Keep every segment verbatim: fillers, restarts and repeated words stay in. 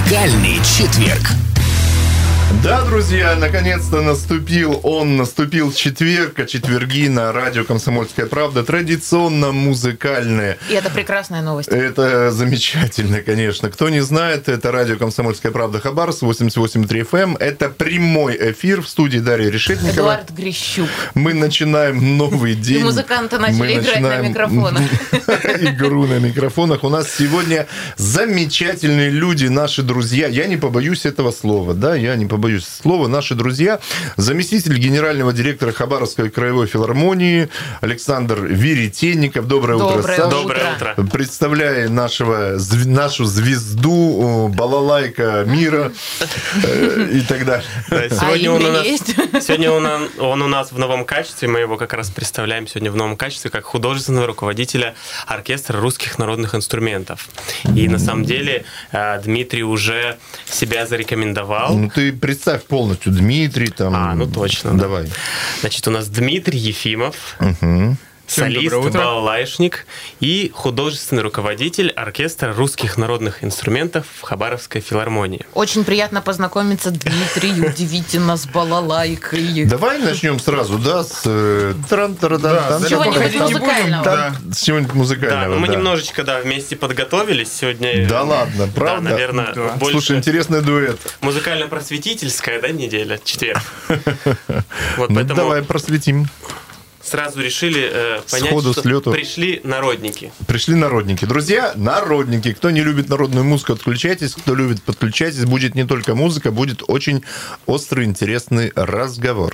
Музыкальный четверг. Да, друзья, наконец-то наступил он, наступил четверг, а четверги на радио «Комсомольская правда» традиционно музыкальные. И это прекрасная новость. Это замечательно, конечно. Кто не знает, это радио «Комсомольская правда» Хабаровск, восемьдесят восемь и три эф эм. Это прямой эфир в студии Дарьи Решетникова. Эдуард Грищук. Мы начинаем новый день. И музыканты начали Мы играть начинаем на микрофонах. Игру на микрофонах. У нас сегодня замечательные люди, наши друзья. Я не побоюсь этого слова, да, я не побоюсь слова. Наши друзья. Заместитель генерального директора Хабаровской краевой филармонии Александр Веретенников. Доброе, Доброе утро, Саша. Доброе утро. Представляя нашего, нашу звезду, балалайка мира и так далее. Да, сегодня а он у нас, есть? сегодня он, он у нас в новом качестве, мы его как раз представляем сегодня в новом качестве, как художественного руководителя оркестра русских народных инструментов. И на самом деле Дмитрий уже себя зарекомендовал. Ну, ты представь полностью Дмитрий там. А, ну точно. Давай. Да. Значит, у нас Дмитрий Ефимов. Угу. Солист, балалайшник и художественный руководитель оркестра русских народных инструментов в Хабаровской филармонии. Очень приятно познакомиться, Дмитрий, удивительно, с балалайкой. Давай начнем сразу, да, с тран-тарадан. С чего-нибудь музыкального. Да, с чего-нибудь Да, музыкального. но мы да. немножечко, да, вместе подготовились сегодня. Да ладно, правда? Да, наверное, Да. больше. Слушай, интересный дуэт. Музыкально-просветительская, да, неделя, четверг. Вот Ну, поэтому давай просветим. сразу решили э, понять, Сходу, что слету. пришли народники. Пришли народники. Друзья, народники. Кто не любит народную музыку, отключайтесь. Кто любит, подключайтесь. Будет не только музыка, будет очень острый, интересный разговор.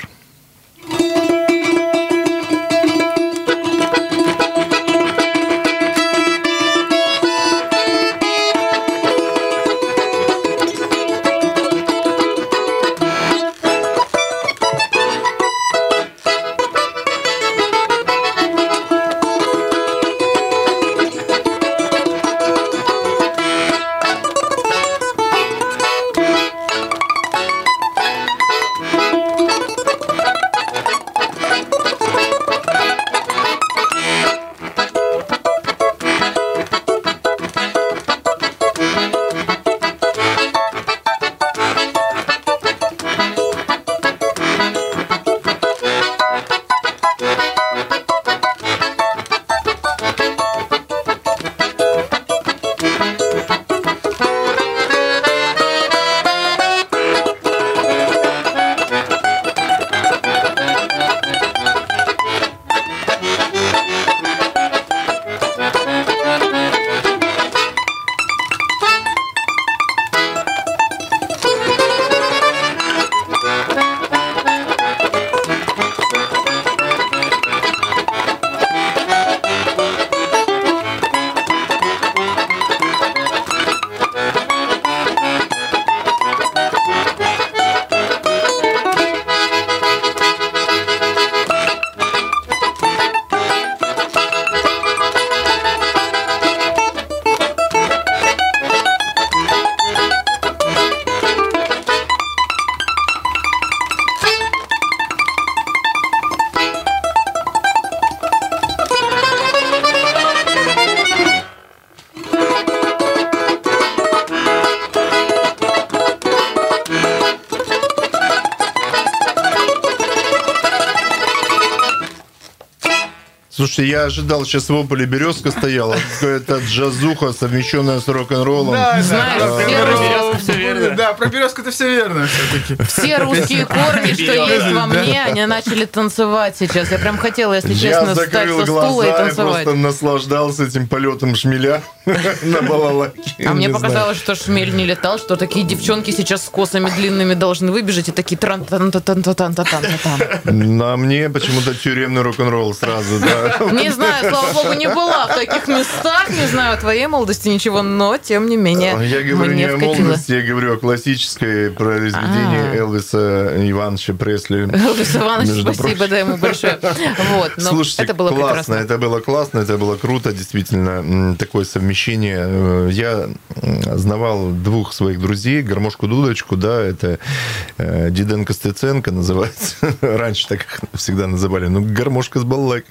Слушай, я ожидал, сейчас в Ополе березка стояла, какая-то джазуха, совмещенная с рок-н-роллом. Да, Знаешь, да, все про русские- березку все верно. Да, про березку это все верно все-таки. Все русские корни, что есть во мне, они начали танцевать сейчас. Я прям хотела, если Я честно, встать закрыл со стула и глаза и танцевать. просто наслаждался этим полетом шмеля на балалайке. А мне Не показалось, что шмель не летал, что такие девчонки сейчас с косами длинными должны выбежать и такие тран тан тан тан тан тан тан знаю. На мне почему-то тюремный рок-н-ролл сразу, да. Не знаю, слава богу, не была в таких местах, не знаю о твоей молодости ничего, но тем не менее Я говорю не мне о вкатило. молодости, я говорю о классической произведении А. Элвиса Ивановича Пресли. Элвис Иванович, Между спасибо, прочим. да, ему большое. Вот, но Слушайте, это было классно, прекрасно. это было классно, это было круто, действительно, м, такое совмещение. Я м, знавал двух своих друзей, Гармошку Дудочку, да, это э, Диденко Стеценко называется. Раньше так всегда называли. Ну, гармошка с балалайкой, слушайте,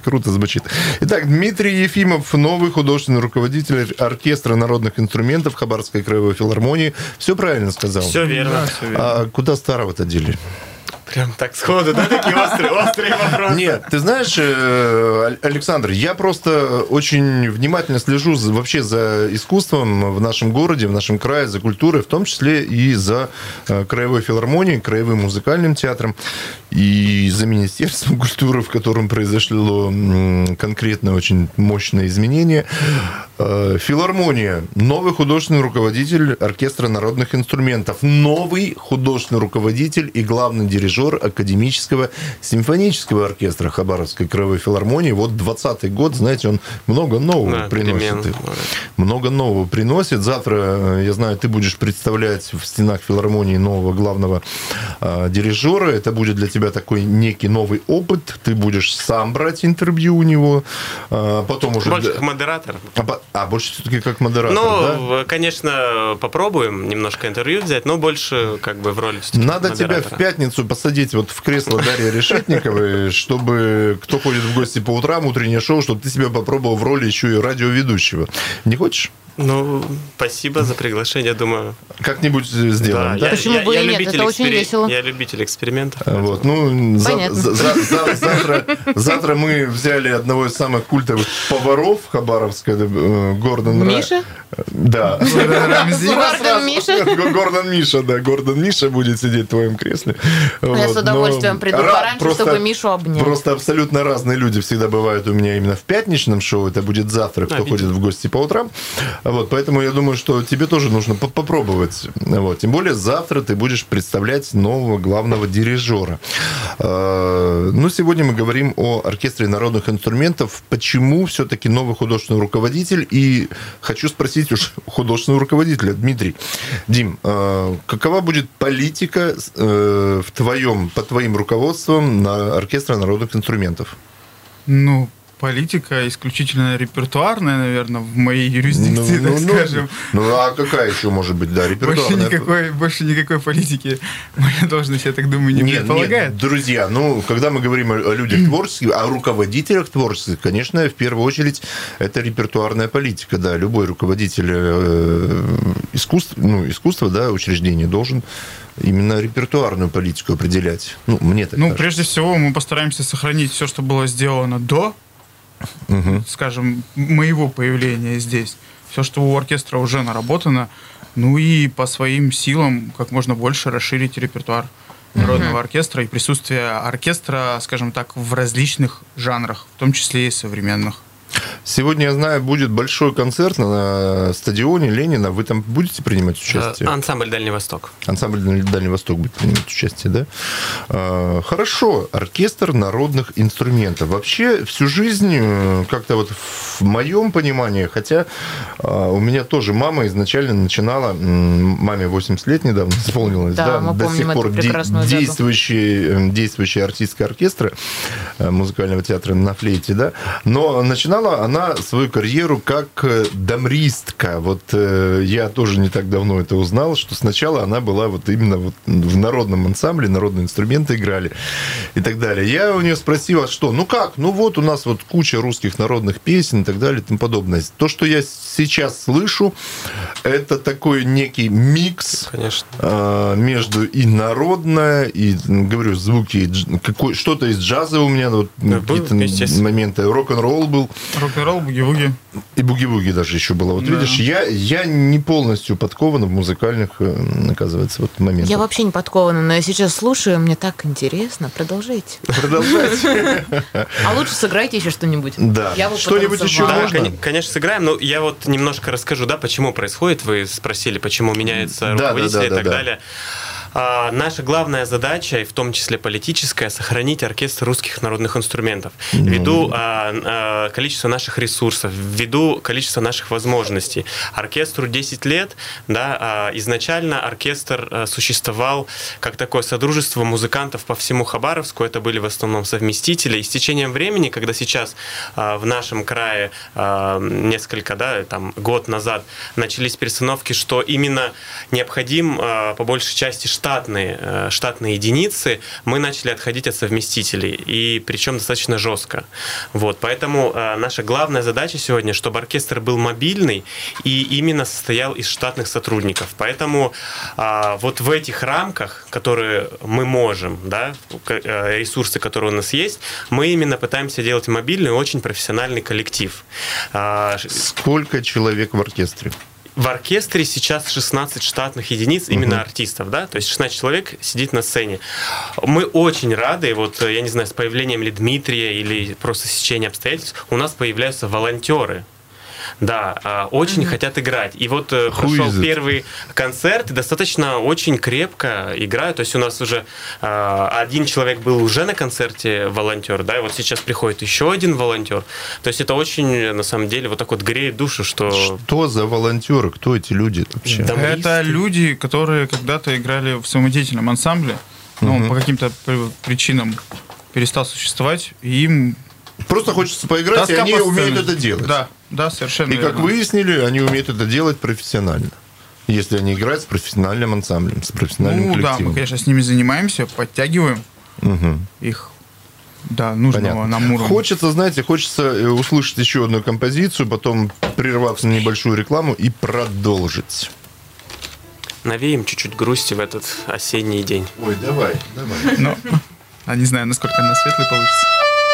круто звучит. Итак, Дмитрий Ефимов, новый художественный руководитель оркестра народных инструментов Хабаровской краевой филармонии. Все правильно сказал? Все верно. Да, все верно. А куда старого-то дели? Прям так сходу, да, такие острые, острые вопросы? Нет, ты знаешь, Александр, я просто очень внимательно слежу за, вообще за искусством в нашем городе, в нашем крае, за культурой, в том числе и за краевой филармонией, краевым музыкальным театром, и за Министерством культуры, в котором произошло конкретно очень мощное изменение. Филармония. Новый художественный руководитель оркестра народных инструментов. Новый художественный руководитель и главный дирижер академического симфонического оркестра Хабаровской краевой филармонии. Вот двадцатый год, знаете, он много нового да, приносит. Перемен. Много нового приносит. Завтра, я знаю, ты будешь представлять в стенах филармонии нового главного э, дирижера. Это будет для тебя такой некий новый опыт. Ты будешь сам брать интервью у него. Э, потом уже... Больше как модератор. А, а больше все-таки как модератор, Ну, да? конечно, попробуем немножко интервью взять, но больше как бы в роли Надо тебя в пятницу посадить вот в кресло Дарьи Решетниковой, чтобы кто ходит в гости по утрам, утреннее шоу, чтобы ты себя попробовал в роли еще и радиоведущего. Не хочешь? Ну, спасибо за приглашение, думаю. Как-нибудь сделаем, да? да? Почему я, бы я и нет? Это экспери... очень весело. Я любитель экспериментов. Вот, ну, за, за, за, завтра, завтра мы взяли одного из самых культовых поваров Хабаровска, Гордон Миша? Да. Гордон Миша? Гордон Миша, да. Гордон Миша будет сидеть в твоем кресле. Я вот, с удовольствием приду пораньше, просто, чтобы Мишу обнять. Просто абсолютно разные люди всегда бывают у меня именно в пятничном шоу. Это будет завтра, кто а, ходит в гости по утрам. Вот, поэтому я думаю, что тебе тоже нужно попробовать. Вот. Тем более завтра ты будешь представлять нового главного дирижера. Ну, сегодня мы говорим о оркестре народных инструментов. Почему все-таки новый художественный руководитель? И хочу спросить уж художественного руководителя. Дмитрий, Дим, какова будет политика в твоем, под твоим руководством на оркестре народных инструментов? Ну, политика исключительно репертуарная, наверное, в моей юрисдикции, ну, так ну, скажем. Ну, а какая еще может быть, да, репертуарная? Больше никакой, больше никакой политики моя должность, я так думаю, не нет, предполагает. Нет, друзья, ну, когда мы говорим о, о людях творческих, о руководителях творческих, конечно, в первую очередь, это репертуарная политика, да, любой руководитель э, искусства, ну, искусства, да, учреждения должен именно репертуарную политику определять. Ну, мне так Ну, кажется. прежде всего, мы постараемся сохранить все, что было сделано до, угу. скажем, моего появления здесь. Все, что у оркестра уже наработано. Ну и по своим силам как можно больше расширить репертуар народного угу. оркестра и присутствие оркестра, скажем так, в различных жанрах, в том числе и современных. Сегодня, я знаю, будет большой концерт на стадионе Ленина. Вы там будете принимать участие? Ансамбль «Дальний Восток». Ансамбль «Дальний Восток» будет принимать участие, да? Хорошо. Оркестр народных инструментов. Вообще, всю жизнь, как-то вот в моем понимании, хотя у меня тоже мама изначально начинала, маме восемьдесят лет недавно исполнилось, да, да, мы до сих пор действующие, действующие артистские оркестры музыкального театра на флейте, да, но начинала она свою карьеру как дамристка. Вот э, я тоже не так давно это узнал, что сначала она была вот именно вот в народном ансамбле, народные инструменты играли и так далее. Я у нее спросил, а что? Ну как? Ну вот у нас вот куча русских народных песен и так далее и тому подобное. То, что я сейчас слышу, это такой некий микс э, между и народное, и, говорю, звуки, какой, что-то из джаза у меня, вот, да, какие-то моменты, рок-н-ролл был. Рок-н-ролл, буги-вуги. И буги-вуги даже еще было. Вот да. Видишь, я, я не полностью подкован в музыкальных, оказывается, вот моментах. Я вообще не подкована, но я сейчас слушаю, мне так интересно. Продолжайте. Продолжайте. А лучше сыграйте еще что-нибудь. Да. Что-нибудь еще можно? Конечно, сыграем, но я вот немножко расскажу, да, почему происходит. Вы спросили, почему меняется руководитель и так далее. А, наша главная задача, и в том числе политическая, сохранить оркестр русских народных инструментов. Ввиду а, а, количества наших ресурсов, ввиду количества наших возможностей. Оркестру десять лет, да, а, изначально оркестр а, существовал как такое содружество музыкантов по всему Хабаровску. Это были в основном совместители. И с течением времени, когда сейчас а, в нашем крае а, несколько, да, там, год назад начались перестановки, что именно необходим а, по большей части штат штатные, штатные единицы, мы начали отходить от совместителей, и причем достаточно жестко. Вот, поэтому наша главная задача сегодня, чтобы оркестр был мобильный и именно состоял из штатных сотрудников. Поэтому вот в этих рамках, которые мы можем, да, ресурсы, которые у нас есть, мы именно пытаемся делать мобильный, очень профессиональный коллектив. Сколько человек в оркестре? В оркестре сейчас шестнадцать штатных единиц, именно uh-huh. артистов, да, то есть шестнадцать человек сидит на сцене. Мы очень рады, вот, я не знаю, с появлением или Дмитрия, или просто стечения обстоятельств, у нас появляются волонтеры. Да, очень mm-hmm. хотят играть. И вот Who прошел первый концерт, и достаточно очень крепко играют. То есть у нас уже э, один человек был уже на концерте волонтер, да, и вот сейчас приходит еще один волонтер. То есть это очень, на самом деле, вот так вот греет душу, что... Что за волонтеры? Кто эти люди вообще? Домлисты. Это люди, которые когда-то играли в самодеятельном ансамбле, но mm-hmm. по каким-то причинам перестал существовать, и им... Просто хочется поиграть, Тоска и они умеют это делать. Да, да, совершенно И, как верно. выяснили, они умеют это делать профессионально. Если они играют с профессиональным ансамблем, с профессиональным ну, коллективом. Ну да, мы, конечно, с ними занимаемся, подтягиваем угу. их до нужного Понятно. нам уровня. Хочется, знаете, хочется услышать еще одну композицию, потом прерваться на небольшую рекламу и продолжить. Навеем чуть-чуть грусти в этот осенний день. Ой, давай, давай. Ну, а не знаю, насколько она светлой получится.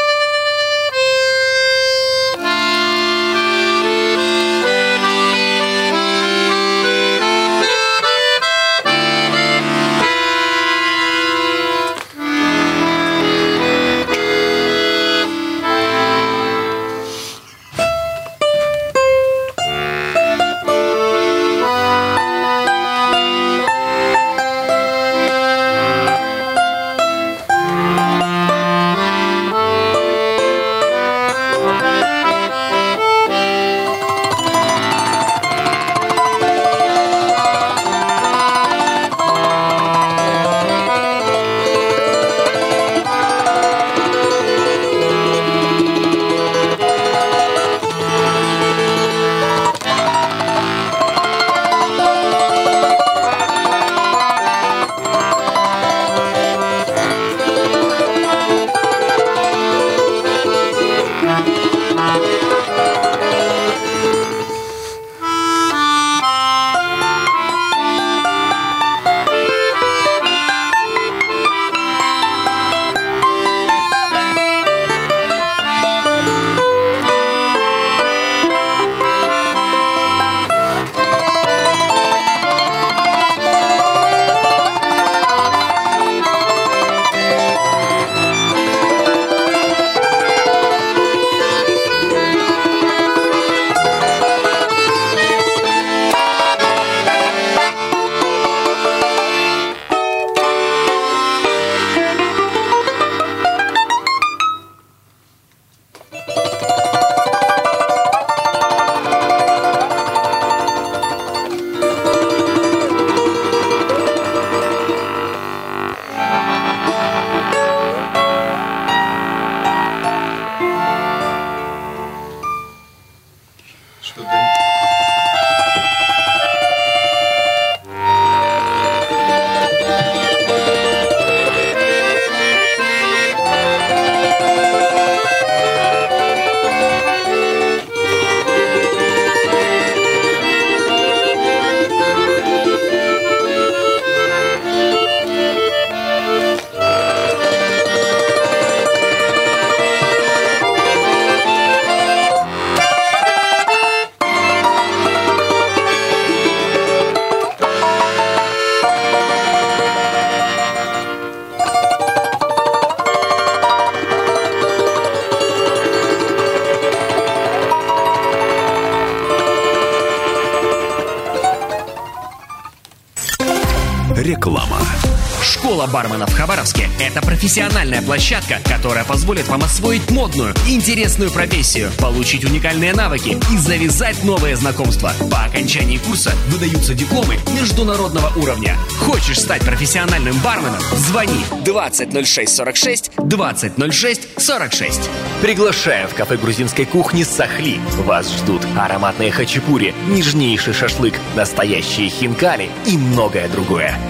Реклама. Школа бармена в Хабаровске – это профессиональная площадка, которая позволит вам освоить модную и интересную профессию, получить уникальные навыки и завязать новые знакомства. По окончании курса выдаются дипломы международного уровня. Хочешь стать профессиональным барменом? Звони двадцать ноль шесть сорок шесть двадцать ноль шесть сорок шесть. Приглашаем в кафе грузинской кухни «Сахли». Вас ждут ароматные хачапури, нежнейший шашлык, настоящие хинкали и многое другое.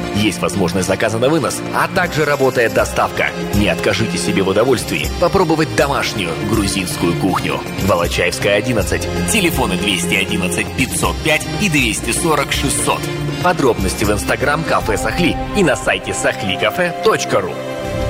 Есть возможность заказа на вынос, а также работает доставка. Не откажите себе в удовольствии попробовать домашнюю грузинскую кухню. Волочаевская, одиннадцать. Телефоны двести одиннадцать пятьсот пять и двести сорок шестьсот. Подробности в инстаграм кафе Сахли и на сайте сахли кафе точка ру.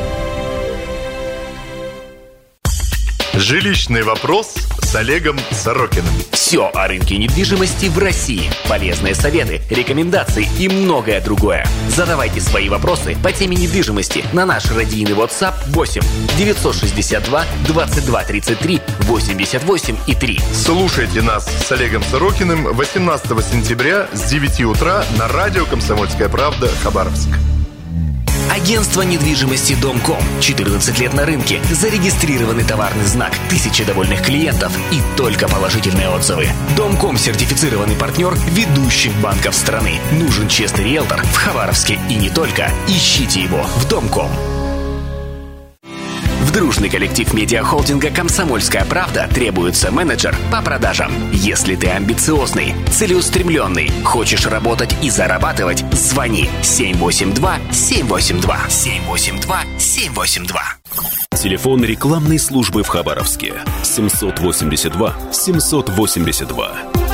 Жилищный вопрос с Олегом Сорокиным. Все о рынке недвижимости в России. Полезные советы, рекомендации и многое другое. Задавайте свои вопросы по теме недвижимости на наш радийный WhatsApp восемь девятьсот шестьдесят два двадцать два тридцать три восемьдесят восемь и три. Слушайте нас с Олегом Сорокиным восемнадцатого сентября с девяти утра на радио «Комсомольская правда» Хабаровск. Агентство недвижимости «Домком». четырнадцать лет на рынке. Зарегистрированный товарный знак. Тысячи довольных клиентов. И только положительные отзывы. «Домком» — сертифицированный партнер ведущих банков страны. Нужен честный риэлтор в Хабаровске и не только. Ищите его в «Домком». В дружный коллектив медиахолдинга «Комсомольская правда» требуется менеджер по продажам. Если ты амбициозный, целеустремленный, хочешь работать и зарабатывать, звони семь восемь два семь восемь два семь восемь два семь восемь два. Телефон рекламной службы в Хабаровске семьсот восемьдесят два семьсот восемьдесят два.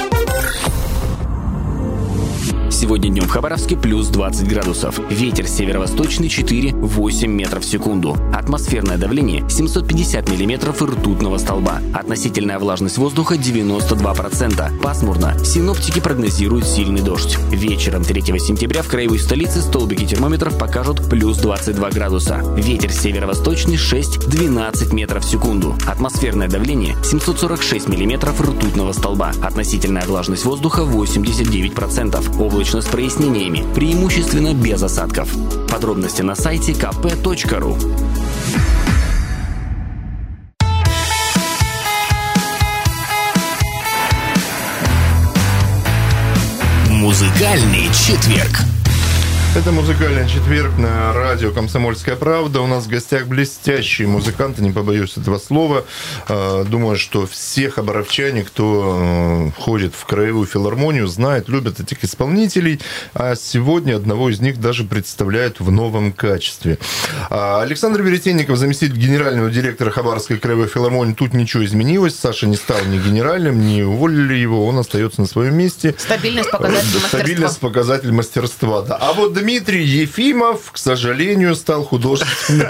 Сегодня днем в Хабаровске плюс двадцать градусов. Ветер северо-восточный четыре-восемь метров в секунду. Атмосферное давление семьсот пятьдесят миллиметров ртутного столба. Относительная влажность воздуха девяносто два процента. Пасмурно. Синоптики прогнозируют сильный дождь. Вечером третьего сентября в краевой столице столбики термометров покажут плюс двадцать два градуса. Ветер северо-восточный шесть-двенадцать метров в секунду. Атмосферное давление семьсот сорок шесть миллиметров ртутного столба. Относительная влажность воздуха восемьдесят девять процентов. Облачность с прояснениями, преимущественно без осадков. Подробности на сайте ка пэ точка ру. Музыкальный четверг. Это «Музыкальный четверг» на радио «Комсомольская правда». У нас в гостях блестящие музыканты, не побоюсь этого слова. Думаю, что все хабаровчане, кто ходит в краевую филармонию, знают, любят этих исполнителей. А сегодня одного из них даже представляют в новом качестве. Александр Веретенников, заместитель генерального директора Хабаровской краевой филармонии. Тут ничего изменилось. Саша не стал ни генеральным, не уволили его. Он остается на своем месте. Стабильность показатель мастерства. Стабильность показатель мастерства, да. А вот Дмитрий Ефимов, к сожалению, стал художественным,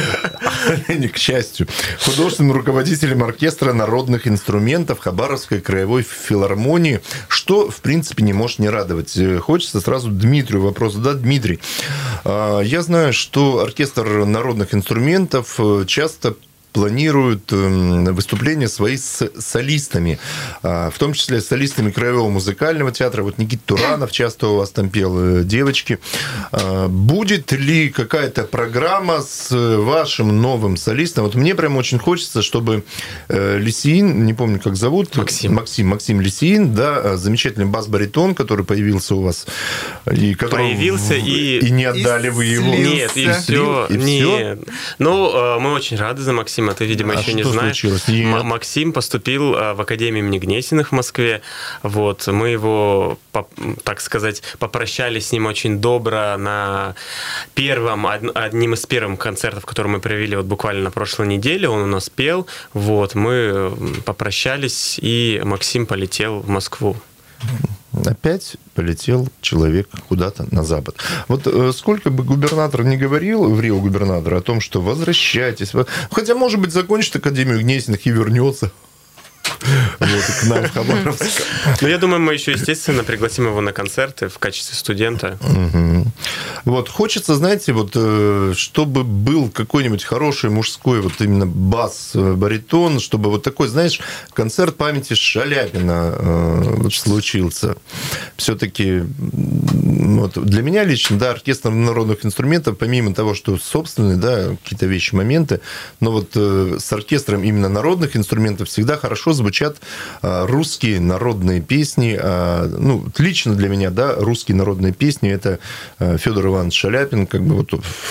не к счастью, художественным руководителем оркестра народных инструментов Хабаровской краевой филармонии, что, в принципе, не может не радовать. Хочется сразу Дмитрию вопрос задать. Дмитрий, я знаю, что оркестр народных инструментов часто планируют выступления свои с солистами, в том числе с солистами Краевого музыкального театра. Вот Никита Туранов часто у вас там пел, девочки. Будет ли какая-то программа с вашим новым солистом? Вот мне прям очень хочется, чтобы Лисиин, не помню, как зовут, Максим. Максим, Максим Лисиин, да, замечательный бас-баритон, который появился у вас. И Появился и... И не отдали вы его. Нет, и все. И Нет. Ну, мы очень рады за Максима. Ты, видимо, а еще не что знаешь. Случилось? Нет. Максим поступил в Академию имени Гнесиных в Москве. Вот. Мы его, так сказать, попрощались с ним очень добро на первом, одним из первых концертов, который мы провели вот буквально на прошлой неделе. Он у нас пел. Вот. Мы попрощались, и Максим полетел в Москву. Опять полетел человек куда-то на запад. Вот сколько бы губернатор не говорил, в Рио губернатор, о том, что возвращайтесь. Хотя, может быть, закончит Академию Гнесиных и вернется. Вот, к нам в Хабаровск. Ну, я думаю, мы еще, естественно, пригласим его на концерты в качестве студента. Угу. Вот, хочется, знаете, вот, чтобы был какой-нибудь хороший мужской вот именно бас-баритон, чтобы вот такой, знаешь, концерт памяти Шаляпина э, случился. Все-таки вот, для меня лично, да, оркестр народных инструментов, помимо того, что собственные, да, какие-то вещи, моменты, но вот э, с оркестром именно народных инструментов всегда хорошо звучат русские народные песни. Ну, лично для меня, да, русские народные песни – это Федор Иванович Шаляпин, как бы вот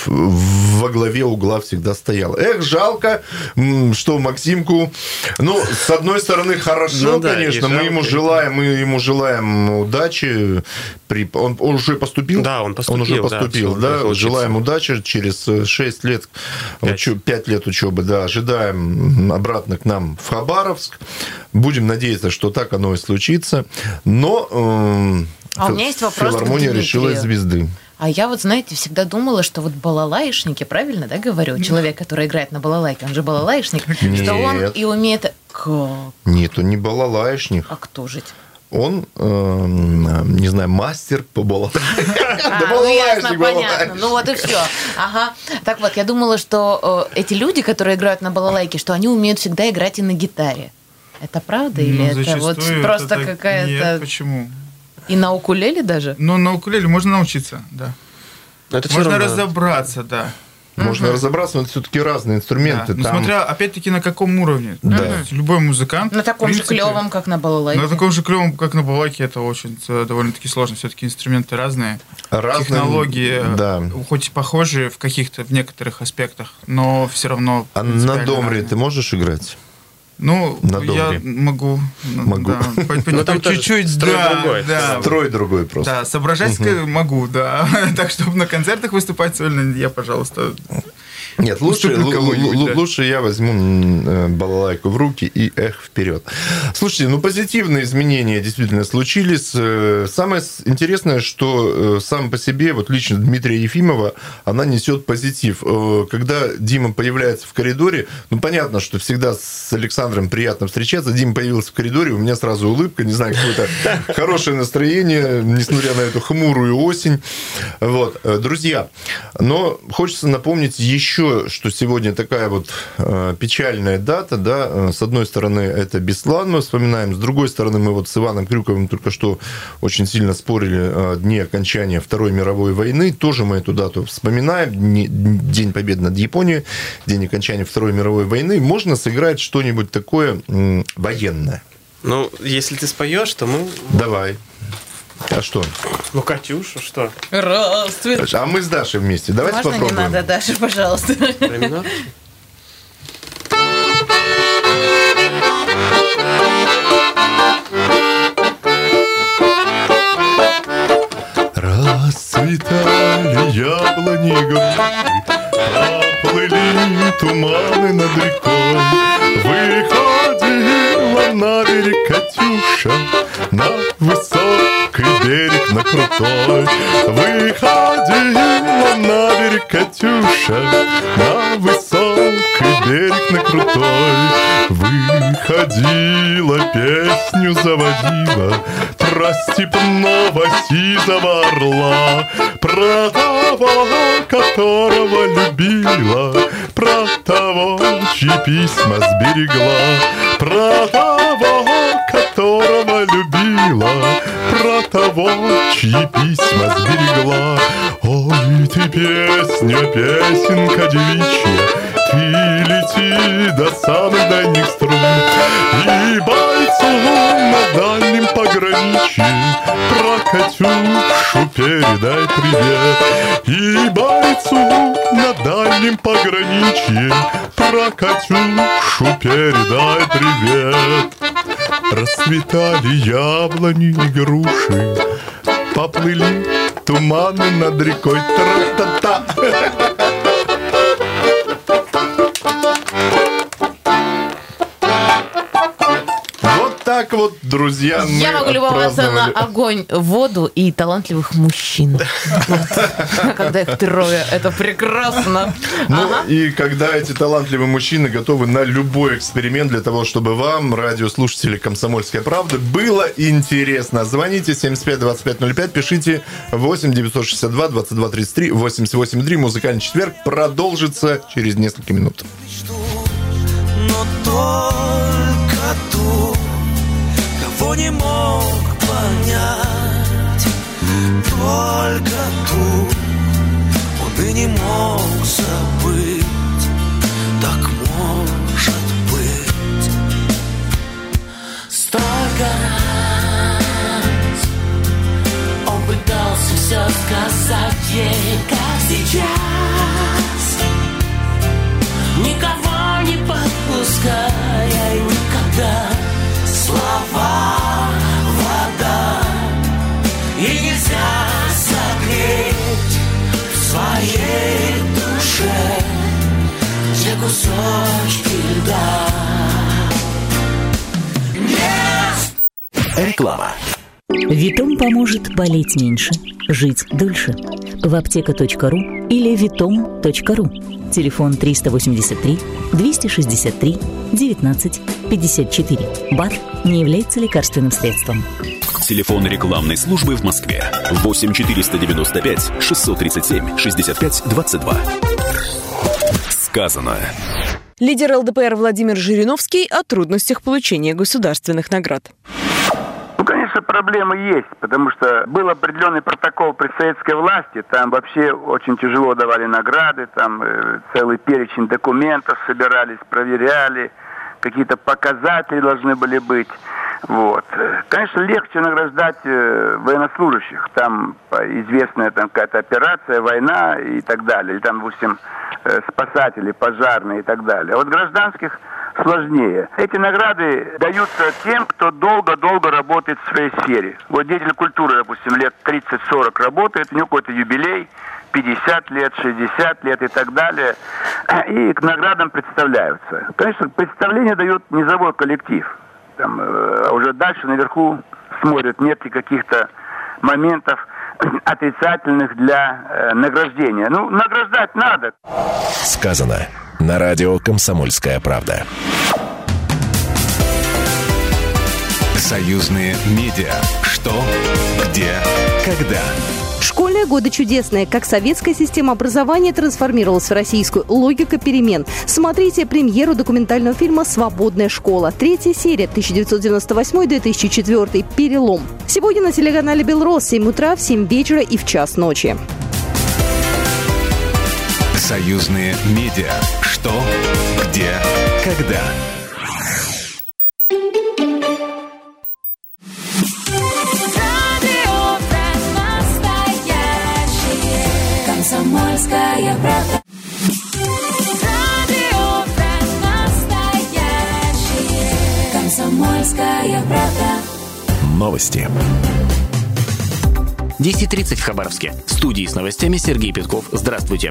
во главе угла всегда стоял. Эх, жалко, что Максимку... Ну, с одной стороны, хорошо, ну, да, конечно, мы ему желаем, мы ему желаем удачи. При... Он, он уже поступил? Да, он поступил. Он уже поступил, да. да. Желаем удачи. Через шесть лет, пять лет учебы, да, ожидаем обратно к нам в Хабаровск. Будем надеяться, что так оно и случится. Но э, а у меня есть вопрос филармония решила из звезды. А я вот, знаете, всегда думала, что вот балалаишники, правильно, да, говорю? Человек, который играет на балалайке, он же балалаишник, Нет. что он и умеет... Как? Нет, он не балалайшник. А кто же? Он, э, не знаю, мастер по балалайке. Ну, ясно, понятно. Ну, вот и все. Ага. Так вот, я думала, что эти люди, которые играют на балалайке, что они умеют всегда играть и на гитаре. Это правда? Или это вот просто какая-то... Нет, почему? И на укулеле даже? Ну, на укулеле можно научиться, да. Это можно разобраться, да. Можно uh-huh. разобраться, но это все-таки разные инструменты. Да. Там... Ну, смотря, опять-таки, на каком уровне. Да. Uh-huh. Любой музыкант... На таком принципе, же клевом, как на балалайке. На таком же клевом, как на балалайке, это очень довольно-таки сложно. Все-таки инструменты разные. Разные, технологии, да. хоть и похожие в каких-то, в некоторых аспектах, но все равно... А на домре ты можешь играть? Ну, на я могу. Могу. Да, чуть-чуть, строй да, другой. Да. Строй другой просто. Да, соображать угу. могу, да. Так, чтобы на концертах выступать сольно, я, пожалуйста... Нет, лучше, л- да. лучше я возьму балалайку в руки и эх, вперед. Слушайте, ну позитивные изменения действительно случились. Самое интересное, что сам по себе, вот лично Дмитрия Ефимова, она несет позитив. Когда Дима появляется в коридоре, ну понятно, что всегда с Александром приятно встречаться. Дима появился в коридоре, у меня сразу улыбка, не знаю, какое-то хорошее настроение, несмотря на эту хмурую осень. Вот, друзья, но хочется напомнить еще, что сегодня такая вот э, печальная дата, да, с одной стороны, это Беслан мы вспоминаем, с другой стороны, мы вот с Иваном Крюковым только что очень сильно спорили о дне окончания Второй мировой войны, тоже мы эту дату вспоминаем, не, День Победы над Японией, день окончания Второй мировой войны, можно сыграть что-нибудь такое м, военное? Ну, если ты споешь, то мы... Давай. А что? Ну, Катюша, что? Раз, а мы с Дашей вместе. Давайте Можно попробуем. не надо, Даша, пожалуйста. Проминор? Расцветали яблони груши, поплыли туманы над рекой. Выходила на берег Катюша, на высокий берег, на крутой. Выходила на берег Катюша, на высокий берег, на крутой. Выходила, песню заводила про степного сизого орла, про того, которого любила, про того, чьи письма сберегла, про того, которого любила, про того, чьи письма сберегла. Ой, ты песня, песенка девичья, ты лети до самых дальних струн, и бойцу на дальнем пограничье про Катюшу передай привет. И бойцу на дальнем пограничье про Катюшу передай привет. Расцветали яблони и груши, поплыли туманы над рекой. Тра-та-та. Так вот, друзья, я мы могу любоваться отпраздновали... на огонь, воду и талантливых мужчин. Когда их трое, это прекрасно. Ну и когда эти талантливые мужчины готовы на любой эксперимент для того, чтобы вам, радиослушатели «Комсомольской правды», было интересно. Звоните семьдесят пять двадцать пять ноль пять, пишите восемь девятьсот шестьдесят два двадцать два тридцать три восемьдесят восемь три. Музыкальный четверг продолжится через несколько минут. Но только ту, кого не мог понять, только ту он и не мог забыть. Так может быть. такие, как сейчас. Никого не подпуская никогда. Слова, вода, и нельзя согреть в своей душе те кусочки льда. Нет! Реклама. Витом поможет болеть меньше, жить дольше. В аптека точка ру или витом точка ру. Телефон триста восемьдесят три двести шестьдесят три девятнадцать пятьдесят четыре. БАД не является лекарственным средством. Телефон рекламной службы в Москве восемь четыреста девяносто пять шестьсот тридцать семь шестьдесят пять двадцать два. Сказано. Лидер эл дэ пэ эр Владимир Жириновский о трудностях получения государственных наград. Ну, конечно, проблемы есть, потому что был определенный протокол при советской власти, там вообще очень тяжело давали награды, там э, целый перечень документов собирались, проверяли, какие-то показатели должны были быть. Вот. Конечно, легче награждать э, военнослужащих, там известная там какая-то операция, война и так далее, или там, допустим, э, спасатели, пожарные и так далее. А вот гражданских сложнее. Эти награды даются тем, кто долго-долго работает в своей сфере. Вот деятель культуры, допустим, лет тридцать-сорок работает, у него какой-то юбилей, пятьдесят лет, шестьдесят лет и так далее, и к наградам представляются. Конечно, представление дает низовой коллектив. Там, а уже дальше наверху смотрят, нет ли каких-то моментов отрицательных для э, награждения. Ну, награждать надо. Сказано на радио «Комсомольская правда». Союзные медиа. Что? Где? Когда? Школьные годы чудесные. Как советская система образования трансформировалась в российскую. Логика перемен. Смотрите премьеру документального фильма «Свободная школа». Третья серия, тысяча девятьсот девяносто восьмой - две тысячи четвёртый. Перелом. Сегодня на телеканале «Белрос» в семь утра, в семь вечера и в час ночи. Союзные медиа. Что? Где? Когда? Комсомольская правда. Радио настоящее. Комсомольская правда. Новости. десять тридцать в Хабаровске. В студии с новостями Сергей Петков. Здравствуйте.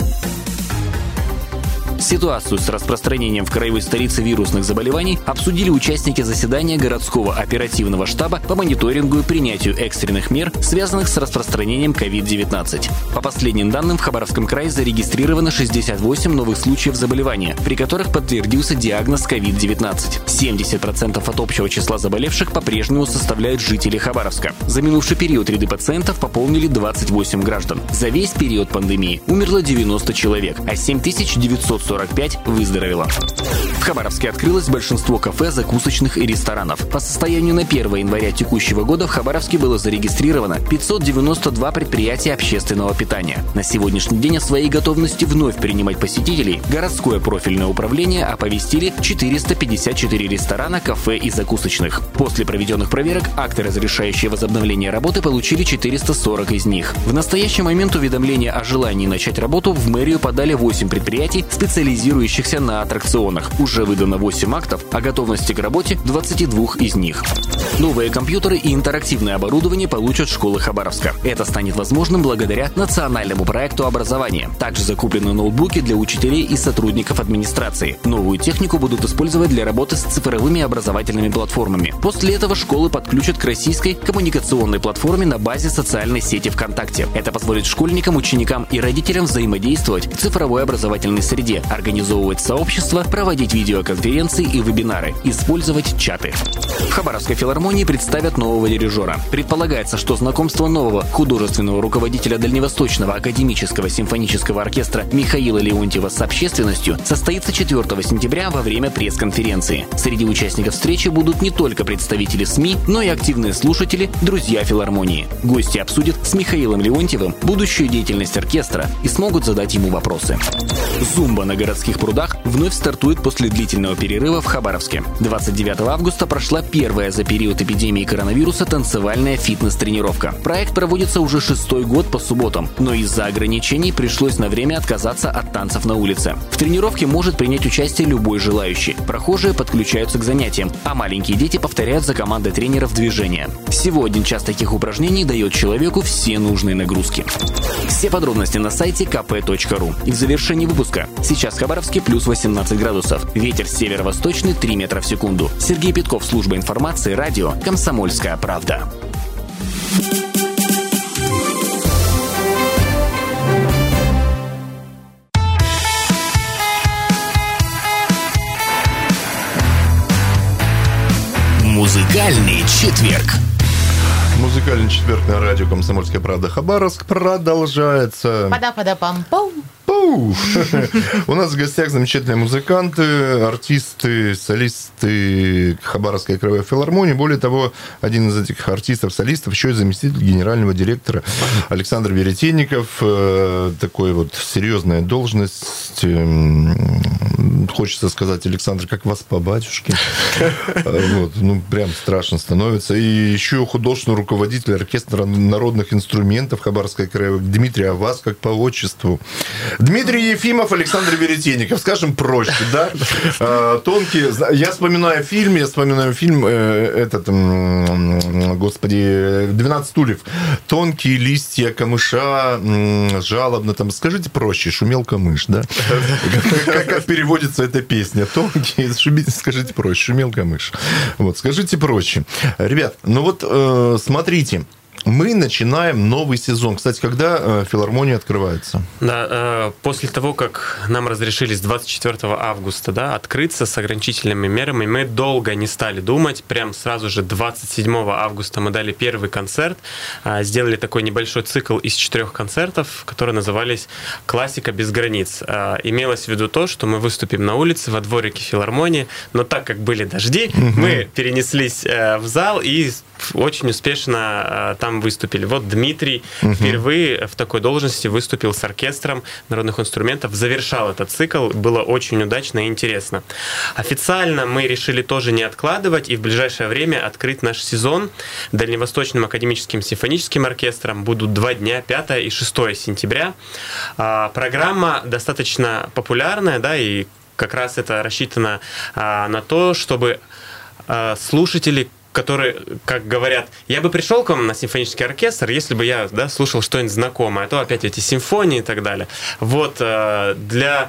Ситуацию с распространением в краевой столице вирусных заболеваний обсудили участники заседания городского оперативного штаба по мониторингу и принятию экстренных мер, связанных с распространением ковид девятнадцать. По последним данным, в Хабаровском крае зарегистрировано шестьдесят восемь новых случаев заболевания, при которых подтвердился диагноз ковид девятнадцать. семьдесят процентов от общего числа заболевших по-прежнему составляют жители Хабаровска. За минувший период ряды пациентов пополнили двадцать восемь граждан. За весь период пандемии умерло девяносто человек, а семь тысяч девятьсот сорок пять выздоровело. В Хабаровске открылось большинство кафе, закусочных и ресторанов. По состоянию на первое января текущего года в Хабаровске было зарегистрировано пятьсот девяносто два предприятия общественного питания. На сегодняшний день о своей готовности вновь принимать посетителей городское профильное управление оповестили четыреста пятьдесят четыре ресторана, кафе и закусочных. После проведенных проверок акты, разрешающие возобновление работы, получили четыреста сорок из них. В настоящий момент уведомление о желании начать работу в мэрию подали восемь предприятий, специализирующихся на аттракционах. Уже выдано восемь актов о готовности к работе двадцати двух из них. Новые компьютеры и интерактивное оборудование получат школы Хабаровска. Это станет возможным благодаря национальному проекту образования. Также закуплены ноутбуки для учителей и сотрудников администрации. Новую технику будут использовать для работы с цифровыми образовательными платформами. После этого школы подключат к российской коммуникационной платформе на базе социальной сети ВКонтакте. Это позволит школьникам, ученикам и родителям взаимодействовать в цифровой образовательной среде, организовывать сообщества, проводить видеоконференции и вебинары, использовать чаты. В Хабаровской филармонии представят нового дирижера. Предполагается, что знакомство нового художественного руководителя Дальневосточного академического симфонического оркестра Михаила Леонтьева с общественностью состоится четвёртого сентября во время пресс-конференции. Среди участников встречи будут не только представители СМИ, но и активные слушатели, друзья филармонии. Гости обсудят с Михаилом Леонтьевым будущую деятельность оркестра и смогут задать ему вопросы. Зумба на на городских прудах вновь стартует после длительного перерыва в Хабаровске. двадцать девятого августа прошла первая за период эпидемии коронавируса танцевальная фитнес-тренировка. Проект проводится уже шестой год по субботам, но из-за ограничений пришлось на время отказаться от танцев на улице. В тренировке может принять участие любой желающий. Прохожие подключаются к занятиям, а маленькие дети повторяют за командой тренеров движения. Всего один час таких упражнений дает человеку все нужные нагрузки. Все подробности на сайте ка пэ точка ру. И в завершении выпуска. Сейчас в Хабаровске плюс восемнадцать градусов. Ветер северо-восточный три метра в секунду. Сергей Петков, служба информации, радио «Комсомольская правда». Музыкальный четверг. Музыкальный четверг на радио «Комсомольская правда» Хабаровск продолжается. Пада-пада-пам-пам. У нас в гостях замечательные музыканты, артисты, солисты Хабаровской краевой филармонии. Более того, один из этих артистов, солистов, еще и заместитель генерального директора Александр Веретенников. Такой вот серьезная должность. Хочется сказать, Александр, как вас по батюшке. Вот, ну, прям страшно становится. И еще художественный руководитель оркестра народных инструментов Хабаровской краевой. Дмитрий, а вас как по отчеству? Дмитрий Ефимов, Александр Веретенников, скажем проще, да? Тонкие. Я вспоминаю фильм, я вспоминаю фильм этот, господи, «двенадцать стульев». Тонкие листья камыша, жалобно там. Скажите проще, шумел камыш, да? Как, как переводится эта песня? Тонкие, скажите проще, шумел камыш. Вот, скажите проще. Ребят, ну вот смотрите. Мы начинаем новый сезон. Кстати, когда э, филармония открывается? Да, э, после того, как нам разрешили с двадцать четвёртого августа, да, открыться с ограничительными мерами, мы долго не стали думать. Прям сразу же двадцать седьмого августа мы дали первый концерт. Э, сделали такой небольшой цикл из четырех концертов, которые назывались «Классика без границ». Э, имелось в виду то, что мы выступим на улице, во дворике филармонии, но так как были дожди, угу. мы перенеслись э, в зал и очень успешно э, там выступили. Вот Дмитрий угу. впервые в такой должности выступил с оркестром народных инструментов, завершал этот цикл, было очень удачно и интересно. Официально мы решили тоже не откладывать и в ближайшее время открыть наш сезон Дальневосточным академическим симфоническим оркестром. Будут два дня, пятое и шестое сентября. А, программа достаточно популярная, да, и как раз это рассчитано а, на то, чтобы а, слушатели, которые, как говорят, я бы пришел к вам на симфонический оркестр, если бы я, да, слушал что-нибудь знакомое, а то опять эти симфонии и так далее. Вот для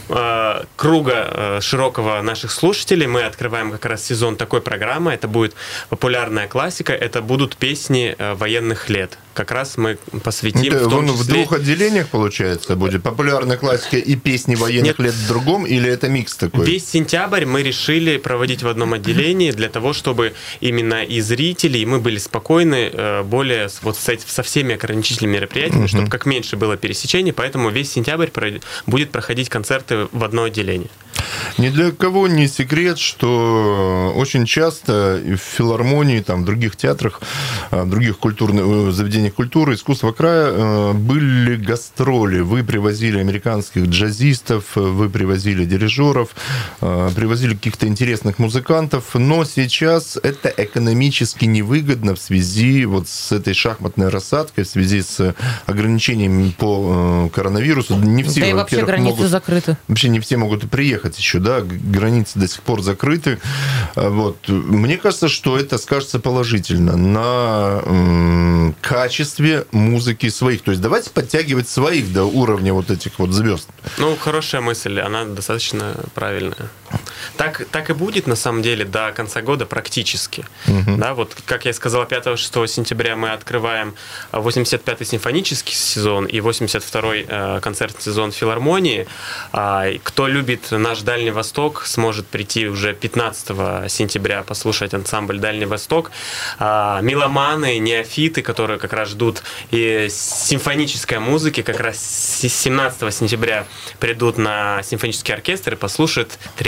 круга широкого наших слушателей мы открываем как раз сезон такой программы. Это будет популярная классика, это будут песни военных лет. Как раз мы посвятим это, в том числе... числе... В двух отделениях, получается, будет популярная классика и песни военных Нет. лет в другом, или это микс такой? Весь сентябрь мы решили проводить в одном отделении для того, чтобы именно и зрители, и мы были спокойны более вот со всеми ограничительными мероприятиями, uh-huh. чтобы как меньше было пересечений, поэтому весь сентябрь будет проходить концерты в одно отделение. Ни для кого не секрет, что очень часто в филармонии, там, в других театрах, в других культурных заведениях культуры, искусства края были гастроли. Вы привозили американских джазистов, вы привозили дирижеров, привозили каких-то интересных музыкантов, но сейчас это экономически невыгодно в связи вот с этой шахматной рассадкой, в связи с ограничениями по коронавирусу. Не все, да и вообще границы могут, закрыты. Вообще не все могут приехать еще, да, границы до сих пор закрыты. Вот. Мне кажется, что это скажется положительно на м, качестве музыки своих. То есть давайте подтягивать своих до уровня вот этих вот звезд. Ну, хорошая мысль, она достаточно правильная. Так, так и будет, на самом деле, до конца года практически. Угу. Да, вот, как я сказал, пятого-шестого сентября мы открываем восемьдесят пятый симфонический сезон и восемьдесят второй э, концертный сезон филармонии. А, кто любит наш Дальний Восток, сможет прийти уже пятнадцатого сентября послушать ансамбль Дальний Восток. А, меломаны, неофиты, которые как раз ждут и симфонической музыки, как раз семнадцатого сентября придут на симфонический оркестр и послушают третью симфонию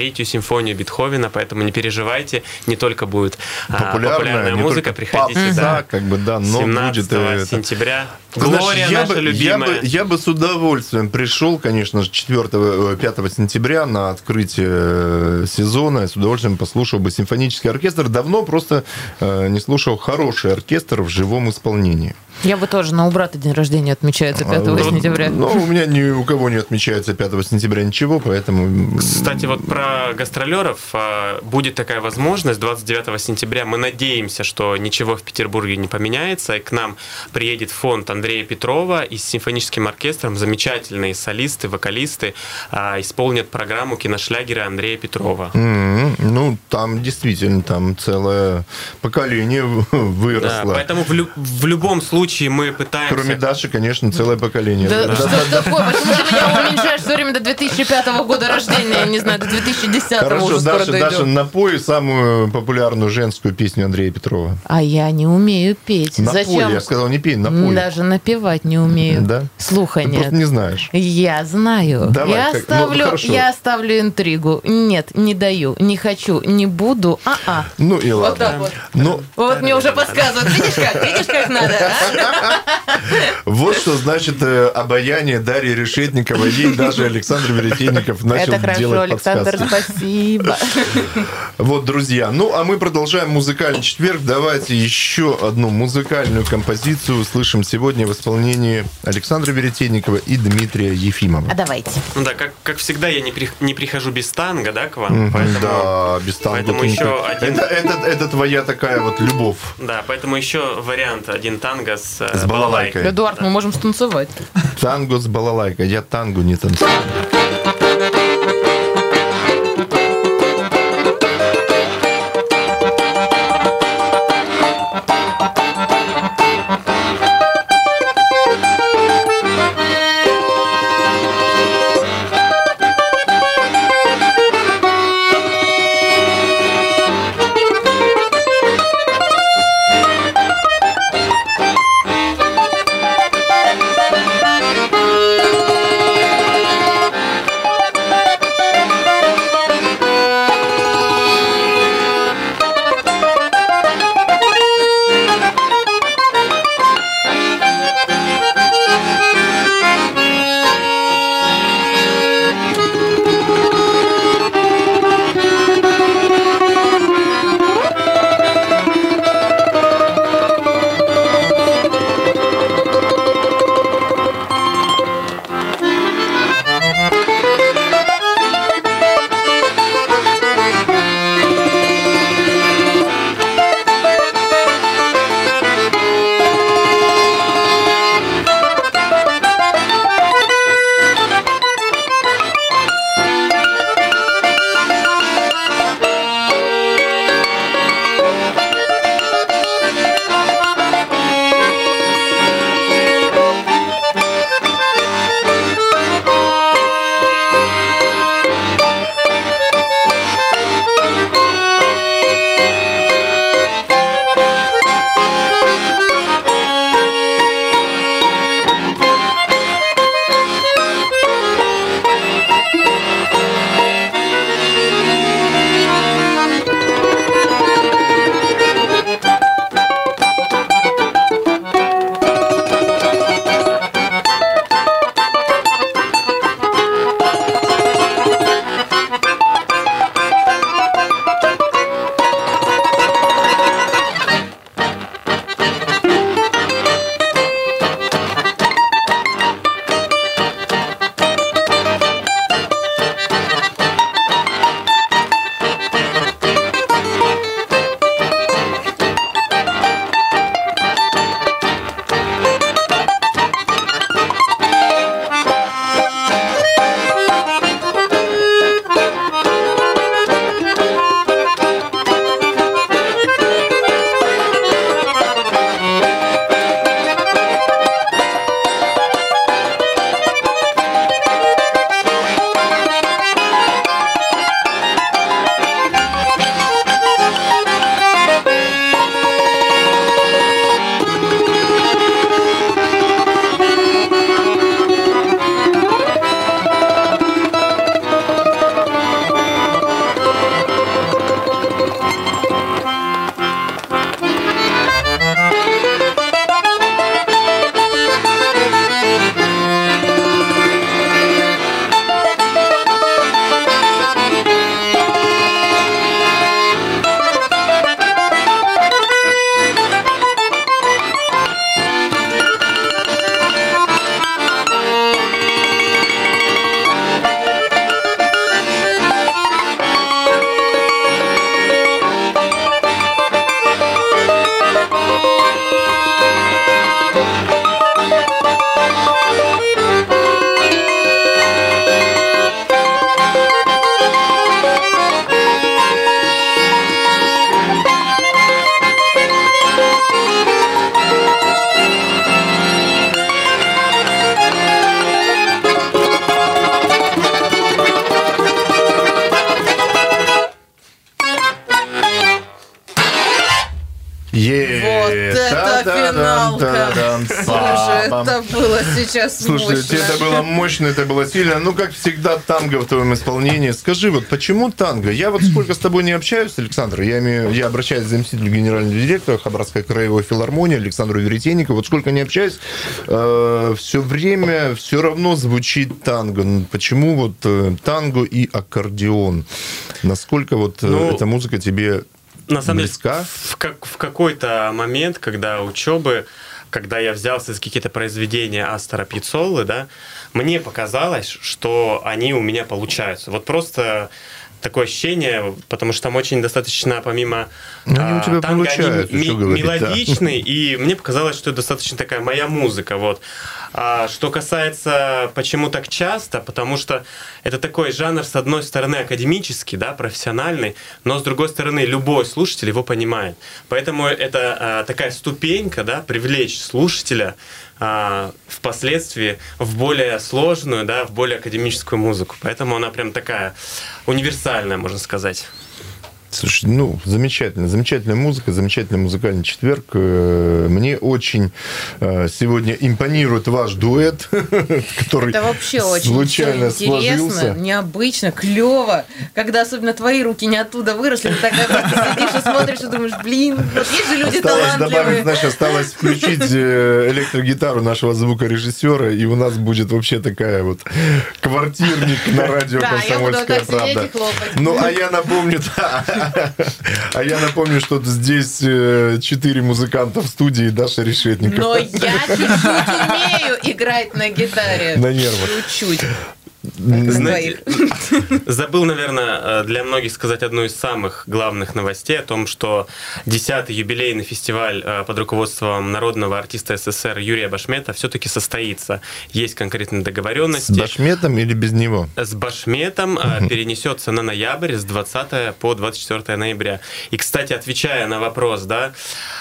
симфонию Бетховена, поэтому не переживайте, не только будет популярная, популярная не музыка, приходите, попса, да, как бы, да, но семнадцатого будет сентября. Знаешь, Глория я наша бы, любимая. Я бы, я бы с удовольствием пришел, конечно же, четвёртого-пятого сентября на открытие сезона, с удовольствием послушал бы симфонический оркестр. Давно просто э, не слушал хороший оркестр в живом исполнении. Я бы тоже, но у брата день рождения отмечается пятого сентября. Но у меня ни у кого не отмечается пятого сентября ничего, поэтому... Кстати, вот про гастролеров. Будет такая возможность. двадцать девятого сентября мы надеемся, что ничего в Петербурге не поменяется, и к нам приедет фонд Андрея Петрова, и с симфоническим оркестром замечательные солисты, вокалисты исполнят программу киношлягеры Андрея Петрова. Mm-hmm. Ну, там действительно там целое поколение выросло. Да, поэтому в, лю- в любом случае мы пытаемся... Кроме Даши, конечно, целое поколение. Да, да. Что ж такое? Почему ты меня уменьшаешь все время до две тысячи пятого года рождения? Я не знаю, до две тысячи десятого. Хорошо, уже скоро Даша, дойдем. Даша, напой самую популярную женскую песню Андрея Петрова. А я не умею петь. Напой, Зачем? я сказал, не пей, напой. Даже напевать не умею. Да? Слуха Ты нет. просто не знаешь. Я знаю. Давай, я, как- оставлю, ну, я оставлю интригу. Нет, не даю, не хочу, не буду. А-а. Ну и ладно. Вот так вот. Ну, Вот мне уже подсказывают. Видишь как? Видишь, как надо? а? вот что значит э, обаяние Дарьи Решетниковой. Ей даже Александр Веретенников начал Это хорошо, делать Александр, подсказки. спасибо. Вот, друзья. Ну, а мы продолжаем музыкальный четверг. Давайте еще одну музыкальную композицию услышим сегодня в исполнении Александра Веретенникова и Дмитрия Ефимова. А давайте. Ну да, как, как всегда, я не, при, не прихожу без танго, да, к вам? Мгм, Поэтому, да, без танго. поэтому ты еще никак. один... Это, это, это твоя такая вот любовь. Да, поэтому еще вариант один танго с, С балалайкой. Эдуард, мы можем станцевать. Танго с балалайкой. Я танго не танцую. Thank you. Вот это финалка. Слушай, это было сейчас мощно. Слушайте, это было мощно, это было сильно. Ну, как всегда, танго в твоем исполнении. Скажи, вот почему танго? Я вот сколько с тобой не общаюсь, Александр, я, имею, я обращаюсь к заместителю генерального директора Хабаровской краевой филармонии Александру Веретенникову. Вот сколько не общаюсь, э, все время все равно звучит танго. Почему вот э, танго и аккордеон? Насколько вот э, ну, эта музыка тебе на самом близка? деле, в, как, в какой-то момент, когда учебы, когда я взялся за какие-то произведения Астора Пьяццолы, да, мне показалось, что они у меня получаются. Вот просто такое ощущение, потому что там очень достаточно, помимо ну, они у тебя танго, получаются, они м- говорить, мелодичные, да. И мне показалось, что это достаточно такая моя музыка. Вот. А что касается, почему так часто, потому что это такой жанр, с одной стороны, академический, да, профессиональный, но с другой стороны, любой слушатель его понимает. Поэтому это а, такая ступенька, да, привлечь слушателя а, впоследствии в более сложную, да, в более академическую музыку. Поэтому она прям такая универсальная, можно сказать. Слушай, ну, замечательно. Замечательная музыка, замечательный музыкальный четверг. Мне очень сегодня импонирует ваш дуэт, который это вообще очень случайно интересно, сложился. Необычно, клево. Когда особенно твои руки не оттуда выросли, ты тогда просто сидишь и смотришь и думаешь, блин, вот есть же люди осталось талантливые. Добавить, знаешь, осталось включить электрогитару нашего звукорежиссера, и у нас будет вообще такая вот квартирник на радио «Комсомольская правда». Ну, а я напомню, да, а я напомню, что здесь четыре музыканта в студии, Даша Решетникова. Но я чуть-чуть умею играть на гитаре. На нервах. Чуть-чуть. Знаете, забыл, наверное, для многих сказать одну из самых главных новостей о том, что десятый юбилейный фестиваль под руководством народного артиста СССР Юрия Башмета все-таки состоится. Есть конкретные договоренности. С Башметом или без него? С Башметом uh-huh. перенесется на ноябрь с двадцатого по двадцать четвёртое ноября. И, кстати, отвечая на вопрос, да,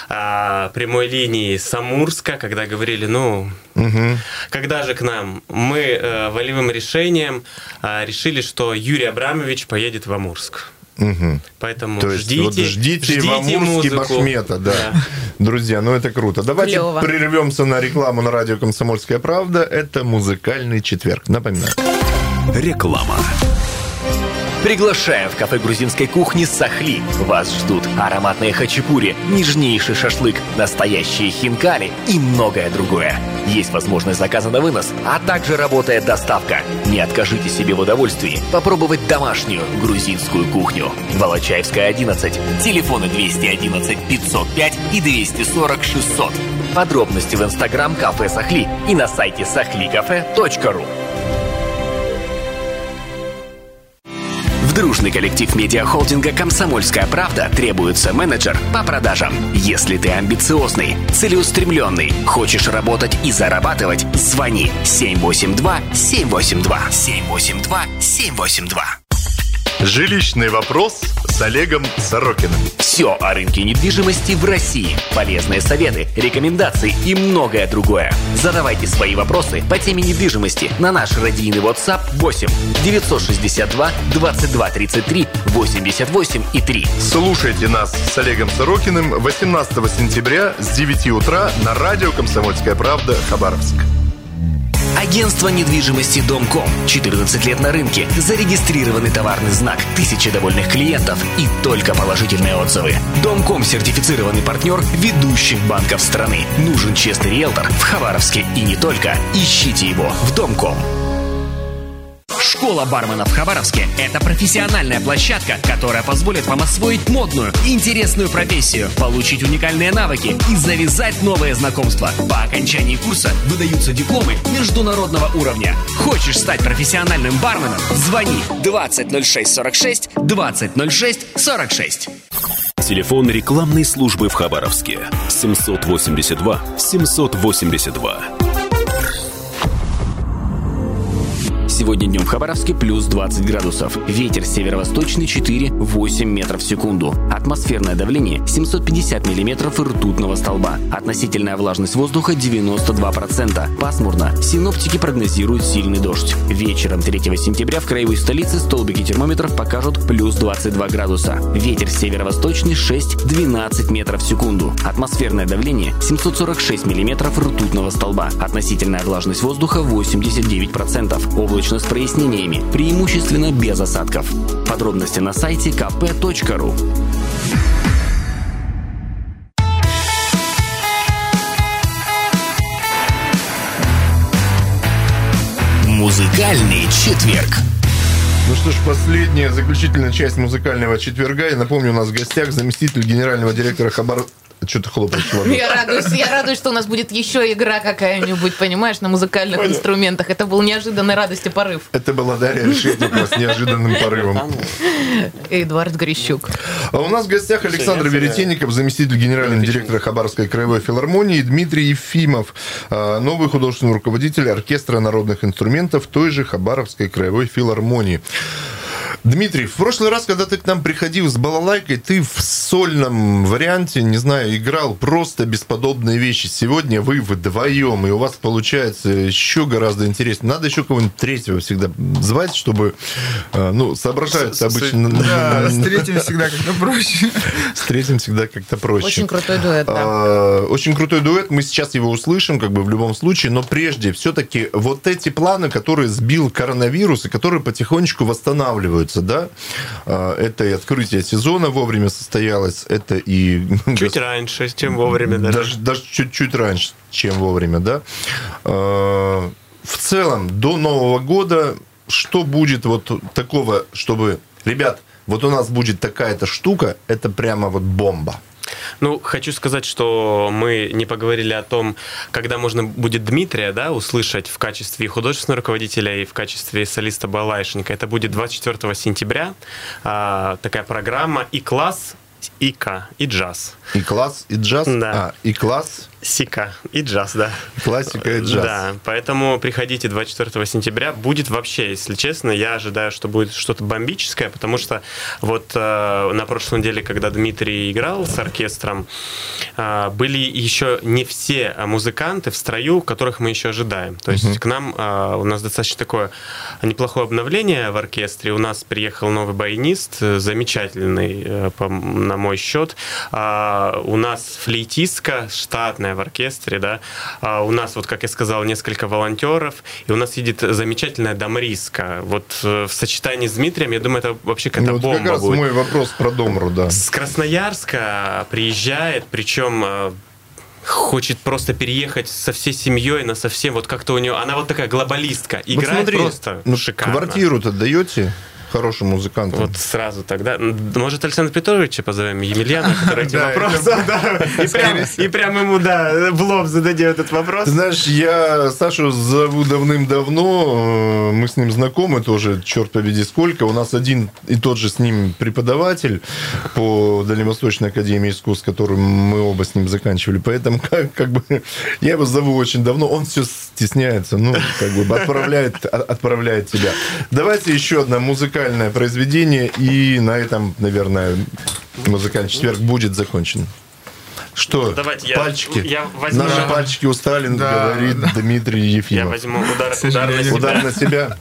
прямой линии с Амурска, когда говорили, ну, uh-huh. когда же к нам? Мы волевым решением решили, что Юрий Абрамович поедет в Амурск. Угу. Поэтому То есть, ждите, вот ждите, ждите в Амурске музыку. Башмета, да. да. Друзья, ну это круто. Давайте Клево. Прервемся на рекламу на радио «Комсомольская правда». Это музыкальный четверг. Напоминаю. Реклама. Приглашаем в кафе грузинской кухни «Сахли». Вас ждут ароматные хачапури, нежнейший шашлык, настоящие хинкали и многое другое. Есть возможность заказа на вынос, а также работает доставка. Не откажите себе в удовольствии попробовать домашнюю грузинскую кухню. Волочаевская, одиннадцать. Телефоны двести одиннадцать пятьсот пять и двести сорок шестьсот. Подробности в инстаграм кафе «Сахли» и на сайте сахли кафе точка ру. Дружный коллектив медиахолдинга «Комсомольская правда» требуется менеджер по продажам. Если ты амбициозный, целеустремленный, хочешь работать и зарабатывать, звони семь восемь два семь восемь два семь восемь два семь восемь два. Жилищный вопрос с Олегом Сорокиным. Все о рынке недвижимости в России. Полезные советы, рекомендации и многое другое. Задавайте свои вопросы по теме недвижимости на наш радийный WhatsApp восемь девятьсот шестьдесят два двадцать два тридцать три восемьдесят восемь и три. Слушайте нас с Олегом Сорокиным восемнадцатого сентября с девяти утра на радио «Комсомольская правда» Хабаровск. Агентство недвижимости «Домком». четырнадцать лет на рынке. Зарегистрированный товарный знак. Тысячи довольных клиентов и только положительные отзывы. «Домком» — сертифицированный партнер ведущих банков страны. Нужен честный риэлтор в Хабаровске и не только. Ищите его в «Домком». Школа бармена в Хабаровске – это профессиональная площадка, которая позволит вам освоить модную и интересную профессию, получить уникальные навыки и завязать новые знакомства. По окончании курса выдаются дипломы международного уровня. Хочешь стать профессиональным барменом? Звони двадцать ноль шесть сорок шесть двадцать ноль шесть сорок шесть. Телефон рекламной службы в Хабаровске семьсот восемьдесят два семьсот восемьдесят два. Сегодня днем в Хабаровске плюс двадцать градусов. Ветер северо-восточный четыре-восемь метров в секунду. Атмосферное давление семьсот пятьдесят миллиметров ртутного столба. Относительная влажность воздуха девяносто два процента. Пасмурно. Синоптики прогнозируют сильный дождь. Вечером третьего сентября в краевой столице столбики термометров покажут плюс двадцать два градуса. Ветер северо-восточный шесть-двенадцать метров в секунду. Атмосферное давление семьсот сорок шесть миллиметров ртутного столба. Относительная влажность воздуха восемьдесят девять процентов. Облачно с прояснениями. Преимущественно без осадков. Подробности на сайте ка пэ точка ру. Музыкальный четверг. Ну что ж, последняя, заключительная часть музыкального четверга. Я напомню, у нас в гостях заместитель генерального директора Хабар... Что ты хлопаешь? Я радуюсь, я радуюсь, что у нас будет еще игра какая-нибудь, понимаешь, на музыкальных Понял. инструментах. Это был неожиданной радости порыв. Это была Дарья Решетникова с неожиданным порывом. Эдуард Грищук. А у нас в гостях Александр Веретенников, заместитель генерального директора Хабаровской краевой филармонии, Дмитрий Ефимов, новый художественный руководитель оркестра народных инструментов той же Хабаровской краевой филармонии. Дмитрий, в прошлый раз, когда ты к нам приходил с балалайкой, ты в сольном варианте, не знаю, играл просто бесподобные вещи. Сегодня вы вдвоем, и у вас получается еще гораздо интереснее. Надо еще кого-нибудь третьего всегда звать, чтобы, ну, соображать обычно. Да, с третьим всегда как-то проще. С третьим всегда как-то проще. Очень крутой дуэт, да. Очень крутой дуэт, мы сейчас его услышим, как бы в любом случае, но прежде все-таки вот эти планы, которые сбил коронавирус и которые потихонечку восстанавливаются, да, это и открытие сезона вовремя состоялось, это и... Чуть раньше, чем вовремя даже. Даже, даже чуть-чуть раньше, чем вовремя, да. В целом, до Нового года что будет вот такого, чтобы, ребят, вот у нас будет такая-то штука, это прямо вот бомба? Ну, хочу сказать, что мы не поговорили о том, когда можно будет Дмитрия, да, услышать в качестве художественного руководителя и в качестве солиста балалайшника. Это будет двадцать четвёртого сентября. А, такая программа и класс, и К, и джаз. И класс, и джаз? Да. А, и класс? Сика, и джаз, да. Классика и джаз. Да, поэтому приходите двадцать четвёртого сентября. Будет вообще, если честно, я ожидаю, что будет что-то бомбическое, потому что вот э, на прошлой неделе, когда Дмитрий играл с оркестром, э, были еще не все музыканты в строю, которых мы еще ожидаем. То есть uh-huh. к нам, э, у нас достаточно такое неплохое обновление в оркестре. У нас приехал новый баянист, замечательный, э, по, на мой счет. Э, у нас флейтистка штатная в оркестре, да. А у нас, вот как я сказал, несколько волонтеров, и у нас едет замечательная дамриска. Вот в сочетании с Дмитрием, я думаю, это вообще какая-то ну, бомба вот как раз будет. Мой вопрос про домру, да. С Красноярска приезжает, причем хочет просто переехать со всей семьей на совсем, вот как-то у нее, она вот такая глобалистка, играет вот смотри, просто ну, шикарно. Квартиру-то даете хорошим музыкантам? Вот сразу тогда. Может, Александра Петровича позовем, Емельяна, который эти вопросы. И прям ему, да, в лоб зададим этот вопрос. Знаешь, я Сашу зову давным-давно, мы с ним знакомы тоже, черт побери, сколько. У нас один и тот же с ним преподаватель по Дальневосточной академии искусств, которым мы оба с ним заканчивали. Поэтому как, как бы я его зову очень давно, он все стесняется, ну, как бы отправляет, отправляет тебя. Давайте еще одна музыка произведение, и на этом, наверное, музыкальный четверг будет закончен. Что? Давайте пальчики. Я, я возьму... Наши пальчики устали, да, говорит да. Дмитрий Ефимов. Я возьму удар, удар на себя. Удар на себя.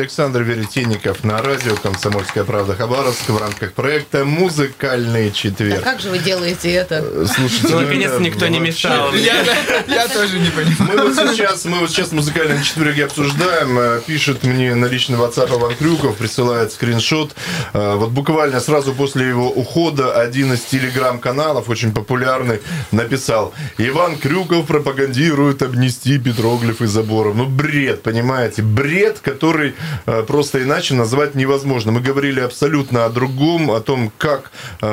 Александр Веретенников на радио «Комсомольская правда» Хабаровск в рамках проекта «Музыкальный четверг». Да как же вы делаете это? Слушайте, ну, наконец-то никто не мешал. Я, я тоже не понимаю. Мы вот сейчас, мы вот сейчас в «Музыкальном четверге» обсуждаем. Пишет мне на личный WhatsApp Иван Крюков, присылает скриншот. Вот буквально сразу после его ухода один из телеграм-каналов, очень популярный, написал: Иван Крюков пропагандирует обнести петроглифы заборов. Ну, бред, понимаете? Бред, который просто иначе назвать невозможно. Мы говорили абсолютно о другом, о том, как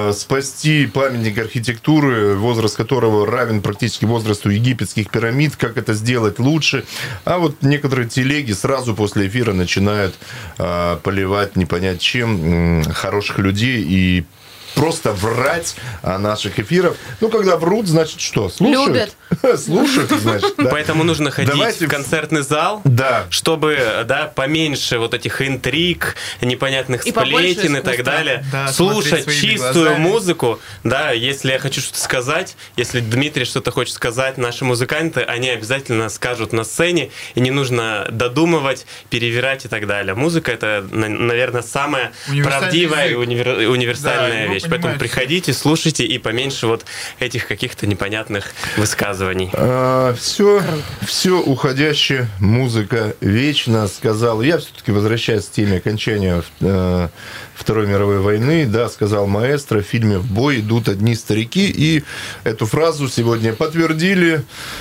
спасти памятник архитектуры, возраст которого равен практически возрасту египетских пирамид, как это сделать лучше. А вот некоторые телеги сразу после эфира начинают поливать не понять чем хороших людей и просто врать о наших эфирах. Ну, когда врут, значит, что? Слушают? Любят. Слушают, значит, да. Поэтому нужно ходить Давайте... в концертный зал, да. чтобы, да, поменьше вот этих интриг, непонятных и сплетен и так далее. Да, слушать чистую глазами. Музыку. Да, если я хочу что-то сказать, если Дмитрий что-то хочет сказать, наши музыканты, они обязательно скажут на сцене, и не нужно додумывать, перевирать и так далее. Музыка — это, наверное, самая правдивая и универ... универсальная да, вещь. Поэтому приходите, слушайте и поменьше вот этих каких-то непонятных высказываний. А, все, все уходящее, музыка вечна, сказал. Я все-таки возвращаюсь к теме окончания э, Второй мировой войны. Да, сказал маэстро, в фильме «В бой идут одни старики». И эту фразу сегодня подтвердили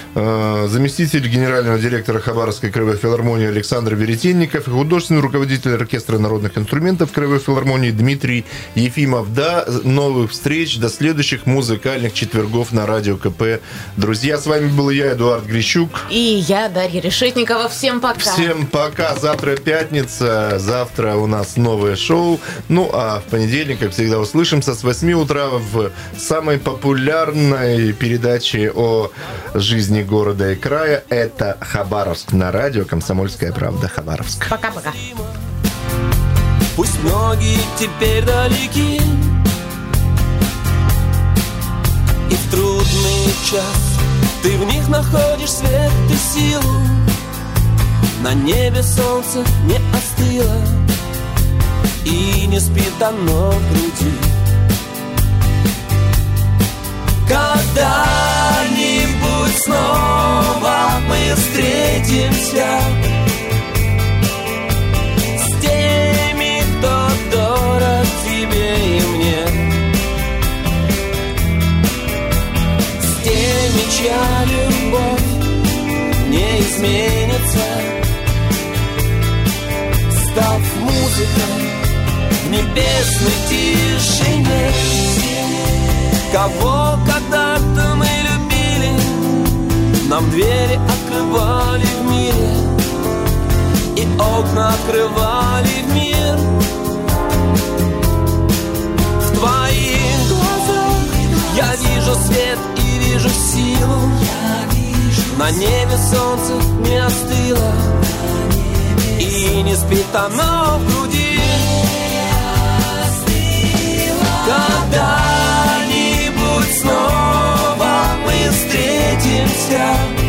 э, заместитель генерального директора Хабаровской краевой филармонии Александр Веретенников и художественный руководитель оркестра народных инструментов краевой филармонии Дмитрий Ефимов. Да, новых встреч, до следующих музыкальных четвергов на радио КП. Друзья, с вами был я, Эдуард Грищук. И я, Дарья Решетникова. Всем пока. Всем пока. Завтра пятница. Завтра у нас новое шоу. Ну, а в понедельник, как всегда, услышимся с восьми утра в самой популярной передаче о жизни города и края. Это Хабаровск на радио «Комсомольская правда» Хабаровск. Пока-пока. Пусть многие теперь далеки, и в трудный час ты в них находишь свет и силу. На небе солнце не остыло, и не спит оно в груди. Когда-нибудь снова мы встретимся с теми, кто дорог тебе и мне, с теми, чья любовь не изменится, став музыкой в небесной тишине. Кого когда-то мы любили, нам двери открывали в мире, и окна открывали в мир. В твоих глазах я вижу свет и вижу силу. На небе солнце не остыло, и не спит оно в груди. Когда-нибудь снова мы встретимся